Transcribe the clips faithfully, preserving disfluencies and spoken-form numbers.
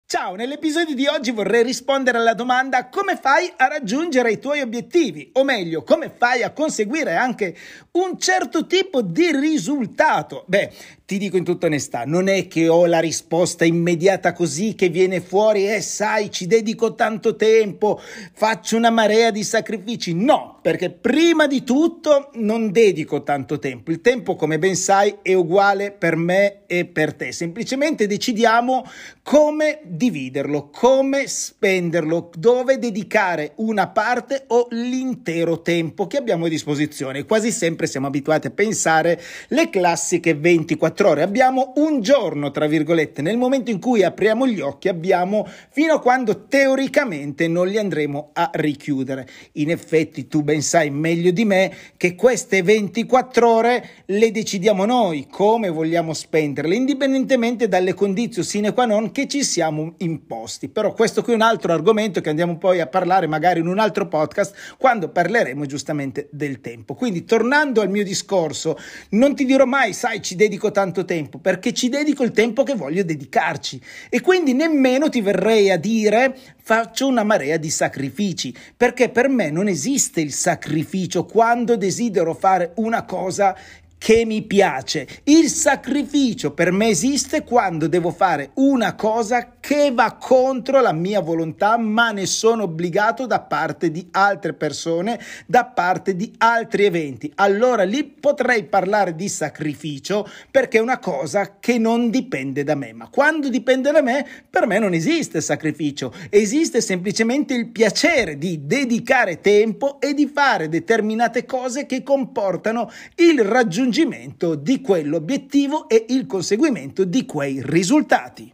Ciao, nell'episodio di oggi vorrei rispondere alla domanda: come fai a raggiungere i tuoi obiettivi? O meglio, come fai a conseguire anche un certo tipo di risultato? Beh, ti dico in tutta onestà, non è che ho la risposta immediata così che viene fuori e eh, sai, ci dedico tanto tempo, faccio una marea di sacrifici. No, perché prima di tutto non dedico tanto tempo. Il tempo, come ben sai, è uguale per me e per te. Semplicemente decidiamo come dividerlo, come spenderlo, dove dedicare una parte o l'intero tempo che abbiamo a disposizione. Quasi sempre siamo abituati a pensare le classiche ventiquattro ore. Abbiamo un giorno, tra virgolette, nel momento in cui apriamo gli occhi abbiamo fino a quando teoricamente non li andremo a richiudere. In effetti tu ben sai meglio di me che queste ventiquattro ore le decidiamo noi come vogliamo spenderle, indipendentemente dalle condizioni sine qua non che ci siamo imposti. Però questo qui è un altro argomento che andiamo poi a parlare magari in un altro podcast quando parleremo giustamente del tempo. Quindi, tornando al mio discorso, non ti dirò mai sai ci dedico tanto tempo, perché ci dedico il tempo che voglio dedicarci, e quindi nemmeno ti verrei a dire faccio una marea di sacrifici, perché per me non esiste il sacrificio quando desidero fare una cosa che mi piace. Il sacrificio per me esiste quando devo fare una cosa che va contro la mia volontà, ma ne sono obbligato da parte di altre persone, da parte di altri eventi. Allora lì potrei parlare di sacrificio, perché è una cosa che non dipende da me. Ma quando dipende da me, per me non esiste sacrificio, esiste semplicemente il piacere di dedicare tempo e di fare determinate cose che comportano il raggiungimento di quell'obiettivo e il conseguimento di quei risultati.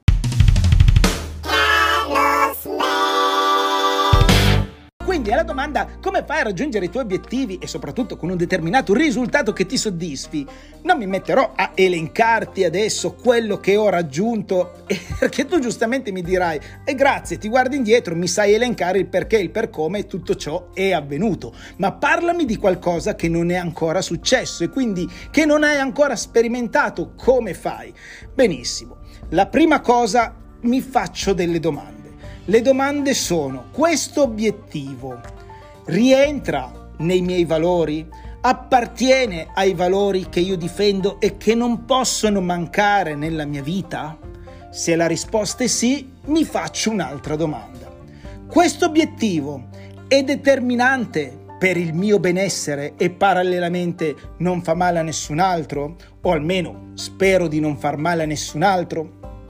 Quindi alla domanda come fai a raggiungere i tuoi obiettivi e soprattutto con un determinato risultato che ti soddisfi, non mi metterò a elencarti adesso quello che ho raggiunto, perché tu giustamente mi dirai e eh, grazie, ti guardi indietro, mi sai elencare il perché, il per come tutto ciò è avvenuto, ma parlami di qualcosa che non è ancora successo e quindi che non hai ancora sperimentato. Come fai? Benissimo, la prima cosa, mi faccio delle domande. Le domande sono: questo obiettivo rientra nei miei valori? Appartiene ai valori che io difendo e che non possono mancare nella mia vita? Se la risposta è sì, mi faccio un'altra domanda. Questo obiettivo è determinante per il mio benessere e parallelamente non fa male a nessun altro? O almeno spero di non far male a nessun altro?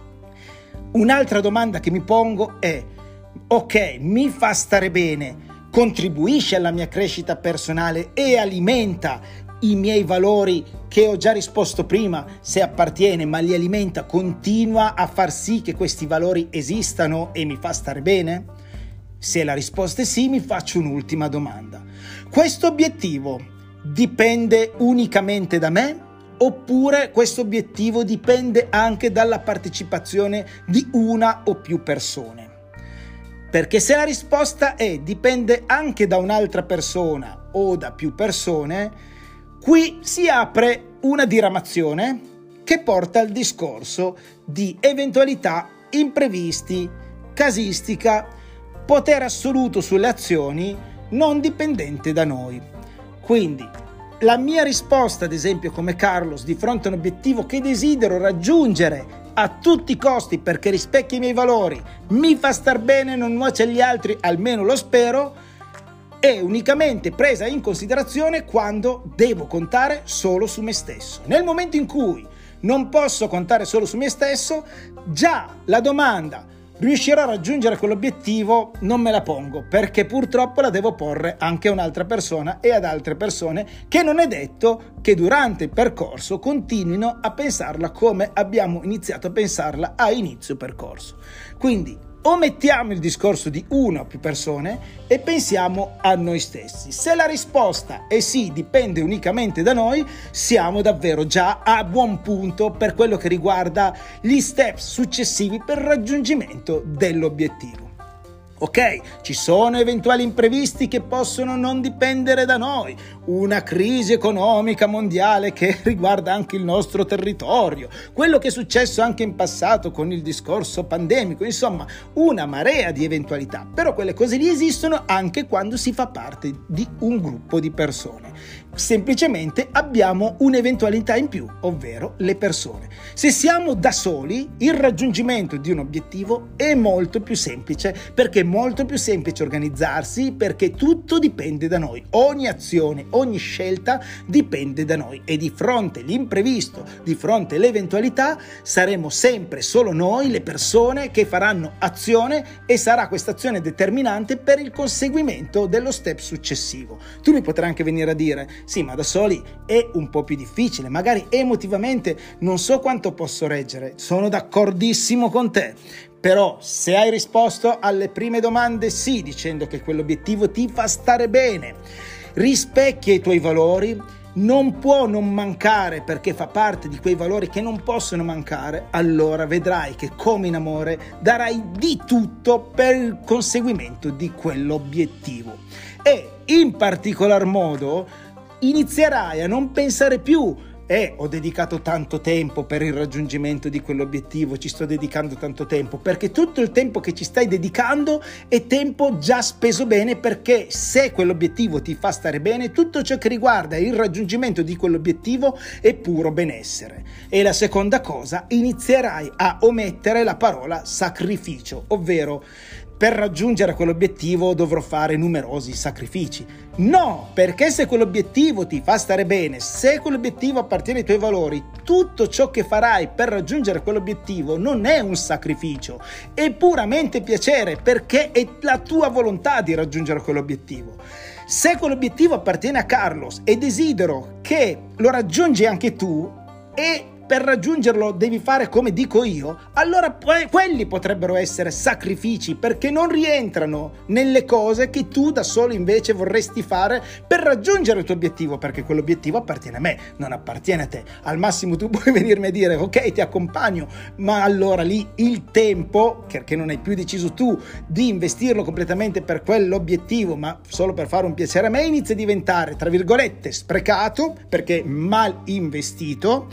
Un'altra domanda che mi pongo è: ok, mi fa stare bene, contribuisce alla mia crescita personale e alimenta i miei valori che ho già risposto prima, se appartiene, ma li alimenta, continua a far sì che questi valori esistano e mi fa stare bene? Se la risposta è sì, mi faccio un'ultima domanda. Questo obiettivo dipende unicamente da me? Oppure questo obiettivo dipende anche dalla partecipazione di una o più persone? Perché se la risposta è dipende anche da un'altra persona o da più persone, qui si apre una diramazione che porta al discorso di eventualità, imprevisti, casistica, potere assoluto sulle azioni non dipendente da noi. Quindi la mia risposta, ad esempio, come Carlos, di fronte a un obiettivo che desidero raggiungere a tutti i costi perché rispecchia i miei valori, mi fa star bene, non nuoce agli altri, almeno lo spero, è unicamente presa in considerazione quando devo contare solo su me stesso. Nel momento in cui non posso contare solo su me stesso, già la domanda riuscirò a raggiungere quell'obiettivo non me la pongo, perché purtroppo la devo porre anche a un'altra persona e ad altre persone che non è detto che durante il percorso continuino a pensarla come abbiamo iniziato a pensarla a inizio percorso. Quindi omettiamo il discorso di una o più persone e pensiamo a noi stessi. Se la risposta è sì, dipende unicamente da noi, siamo davvero già a buon punto per quello che riguarda gli step successivi per il raggiungimento dell'obiettivo. Ok, ci sono eventuali imprevisti che possono non dipendere da noi, una crisi economica mondiale che riguarda anche il nostro territorio, quello che è successo anche in passato con il discorso pandemico, insomma una marea di eventualità, però quelle cose lì esistono anche quando si fa parte di un gruppo di persone. Semplicemente abbiamo un'eventualità in più, ovvero le persone. Se siamo da soli, il raggiungimento di un obiettivo è molto più semplice, perché è molto più semplice organizzarsi, perché tutto dipende da noi. Ogni azione, ogni scelta dipende da noi e di fronte all'imprevisto, di fronte all'eventualità, saremo sempre solo noi, le persone, che faranno azione e sarà questa azione determinante per il conseguimento dello step successivo. Tu mi potrai anche venire a dire: sì, ma da soli è un po' più difficile, magari emotivamente non so quanto posso reggere. Sono d'accordissimo con te, però se hai risposto alle prime domande sì, dicendo che quell'obiettivo ti fa stare bene, rispecchia i tuoi valori, non può non mancare perché fa parte di quei valori che non possono mancare, allora vedrai che come in amore darai di tutto per il conseguimento di quell'obiettivo. E in particolar modo inizierai a non pensare più eh, ho dedicato tanto tempo per il raggiungimento di quell'obiettivo, ci sto dedicando tanto tempo, perché tutto il tempo che ci stai dedicando è tempo già speso bene, perché se quell'obiettivo ti fa stare bene, tutto ciò che riguarda il raggiungimento di quell'obiettivo è puro benessere. E la seconda cosa, inizierai a omettere la parola sacrificio, ovvero per raggiungere quell'obiettivo dovrò fare numerosi sacrifici. No, perché se quell'obiettivo ti fa stare bene, se quell'obiettivo appartiene ai tuoi valori, tutto ciò che farai per raggiungere quell'obiettivo non è un sacrificio, è puramente piacere, perché è la tua volontà di raggiungere quell'obiettivo. Se quell'obiettivo appartiene a Carlos e desidero che lo raggiungi anche tu, e per raggiungerlo devi fare come dico io, allora poi quelli potrebbero essere sacrifici, perché non rientrano nelle cose che tu da solo invece vorresti fare per raggiungere il tuo obiettivo, perché quell'obiettivo appartiene a me, non appartiene a te. Al massimo tu puoi venirmi a dire ok, ti accompagno, ma allora lì il tempo, perché non hai più deciso tu di investirlo completamente per quell'obiettivo, ma solo per fare un piacere a me, inizia a diventare tra virgolette sprecato, perché mal investito,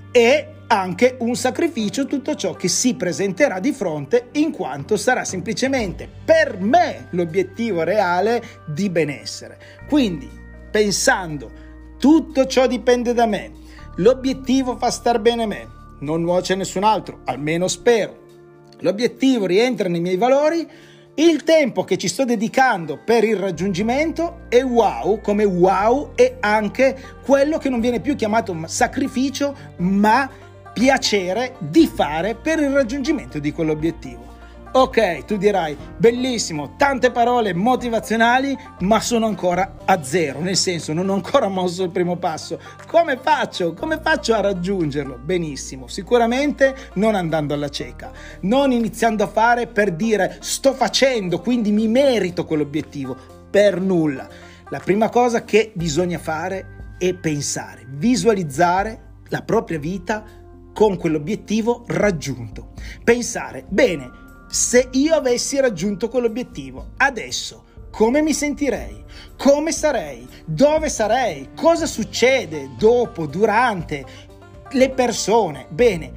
e anche un sacrificio tutto ciò che si presenterà di fronte, in quanto sarà semplicemente per me l'obiettivo reale di benessere. Quindi, pensando tutto ciò dipende da me, l'obiettivo fa star bene a me, non nuoce a nessun altro, almeno spero, l'obiettivo rientra nei miei valori, il tempo che ci sto dedicando per il raggiungimento è wow, come wow è anche quello che non viene più chiamato sacrificio, ma piacere di fare per il raggiungimento di quell'obiettivo. Ok, tu dirai, bellissimo, tante parole motivazionali, ma sono ancora a zero, nel senso non ho ancora mosso il primo passo. Come faccio? Come faccio a raggiungerlo? Benissimo, sicuramente non andando alla cieca, non iniziando a fare per dire sto facendo, quindi mi merito quell'obiettivo, per nulla. La prima cosa che bisogna fare è pensare, visualizzare la propria vita con quell'obiettivo raggiunto. Pensare, bene, se io avessi raggiunto quell'obiettivo, adesso come mi sentirei? Come sarei? Dove sarei? Cosa succede dopo, durante? Le persone? Bene,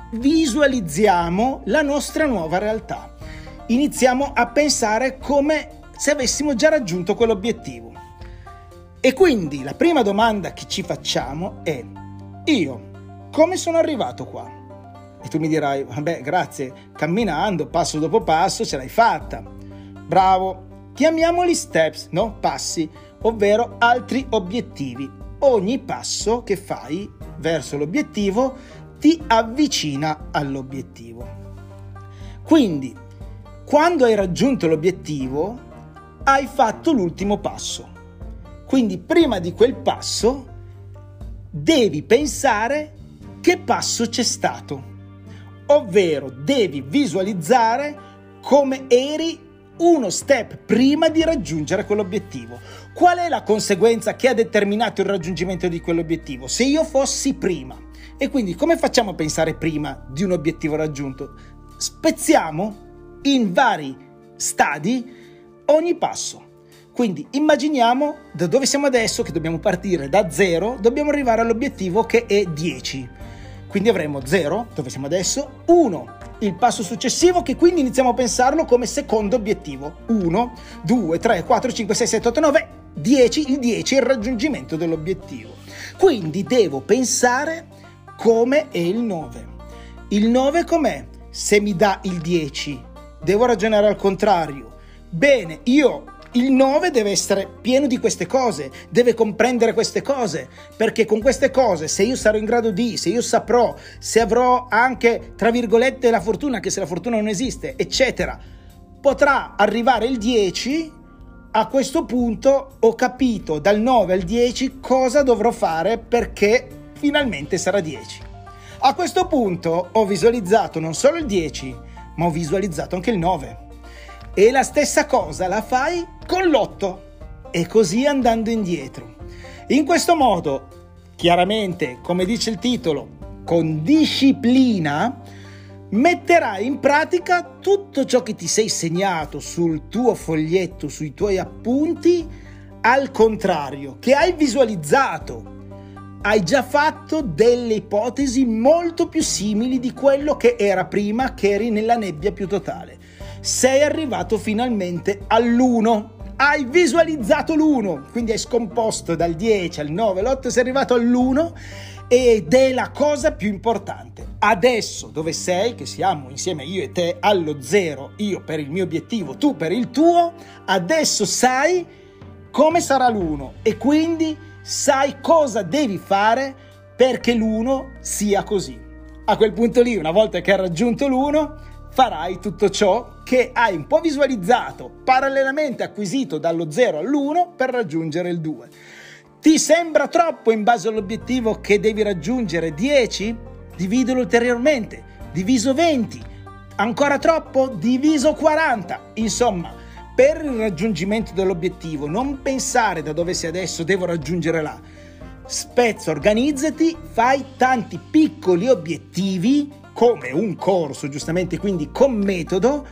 visualizziamo la nostra nuova realtà. Iniziamo a pensare come se avessimo già raggiunto quell'obiettivo. E quindi la prima domanda che ci facciamo è: io come sono arrivato qua? E tu mi dirai, vabbè, grazie, camminando, passo dopo passo, ce l'hai fatta. Bravo, chiamiamoli steps, no? Passi, ovvero altri obiettivi. Ogni passo che fai verso l'obiettivo ti avvicina all'obiettivo. Quindi, quando hai raggiunto l'obiettivo, hai fatto l'ultimo passo. Quindi, prima di quel passo, devi pensare che passo c'è stato. Ovvero devi visualizzare come eri uno step prima di raggiungere quell'obiettivo. Qual è la conseguenza che ha determinato il raggiungimento di quell'obiettivo? Se io fossi prima. E quindi come facciamo a pensare prima di un obiettivo raggiunto? Spezziamo in vari stadi ogni passo. Quindi immaginiamo da dove siamo adesso, che dobbiamo partire da zero, dobbiamo arrivare all'obiettivo che è dieci. Quindi avremo zero, dove siamo adesso, uno, il passo successivo che quindi iniziamo a pensarlo come secondo obiettivo. uno, due, tre, quattro, cinque, sei, sette, otto, nove, dieci, il dieci è il raggiungimento dell'obiettivo. Quindi devo pensare come è il nove. Il nove com'è? Se mi dà il dieci, devo ragionare al contrario. Bene, io... Il nove deve essere pieno di queste cose, deve comprendere queste cose, perché con queste cose, se io sarò in grado di, se io saprò, se avrò anche, tra virgolette, la fortuna, anche se la fortuna non esiste, eccetera, potrà arrivare il dieci, a questo punto ho capito dal nove al dieci cosa dovrò fare perché finalmente sarà dieci. A questo punto ho visualizzato non solo il dieci, ma ho visualizzato anche il nove. E la stessa cosa la fai con l'otto e così andando indietro. In questo modo, chiaramente, come dice il titolo, con disciplina, metterai in pratica tutto ciò che ti sei segnato sul tuo foglietto, sui tuoi appunti, al contrario, che hai visualizzato. Hai già fatto delle ipotesi molto più simili di quello che era prima, che eri nella nebbia più totale. Sei arrivato finalmente all'uno, hai visualizzato l'uno, quindi hai scomposto dal dieci al nove, all'otto, sei arrivato all'uno ed è la cosa più importante. Adesso dove sei, che siamo insieme io e te allo zero, io per il mio obiettivo, tu per il tuo, adesso sai come sarà l'uno e quindi sai cosa devi fare perché l'uno sia così. A quel punto lì, una volta che hai raggiunto l'uno, farai tutto ciò che hai un po' visualizzato, parallelamente acquisito dallo zero all'uno per raggiungere il due. Ti sembra troppo in base all'obiettivo che devi raggiungere dieci? Dividilo ulteriormente, diviso venti. Ancora troppo? Diviso quaranta. Insomma, per il raggiungimento dell'obiettivo, non pensare da dove sei adesso, devo raggiungere là. Spezza, organizzati, fai tanti piccoli obiettivi come un corso, giustamente, quindi con metodo,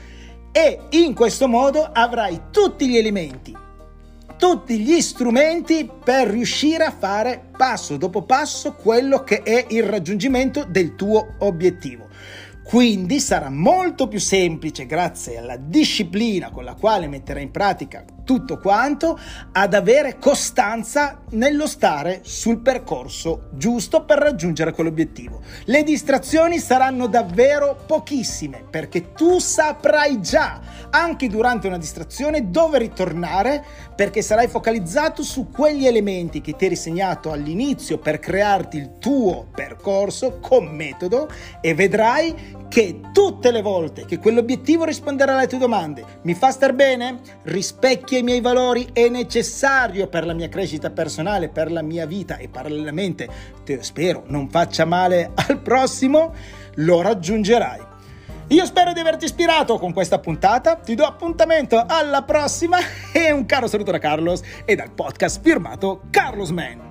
e in questo modo avrai tutti gli elementi, tutti gli strumenti per riuscire a fare passo dopo passo quello che è il raggiungimento del tuo obiettivo. Quindi sarà molto più semplice, grazie alla disciplina con la quale metterai in pratica tutto quanto, ad avere costanza nello stare sul percorso giusto per raggiungere quell'obiettivo. Le distrazioni saranno davvero pochissime, perché tu saprai già, anche durante una distrazione, dove ritornare, perché sarai focalizzato su quegli elementi che ti eri segnato all'inizio per crearti il tuo percorso con metodo, e vedrai che tutte le volte che quell'obiettivo risponderà alle tue domande, mi fa star bene? Rispecchia i miei valori? È necessario per la mia crescita personale, per la mia vita e parallelamente, te spero, non faccia male al prossimo? Lo raggiungerai. Io spero di averti ispirato con questa puntata, ti do appuntamento alla prossima e un caro saluto da Carlos e dal podcast firmato Carlos Man.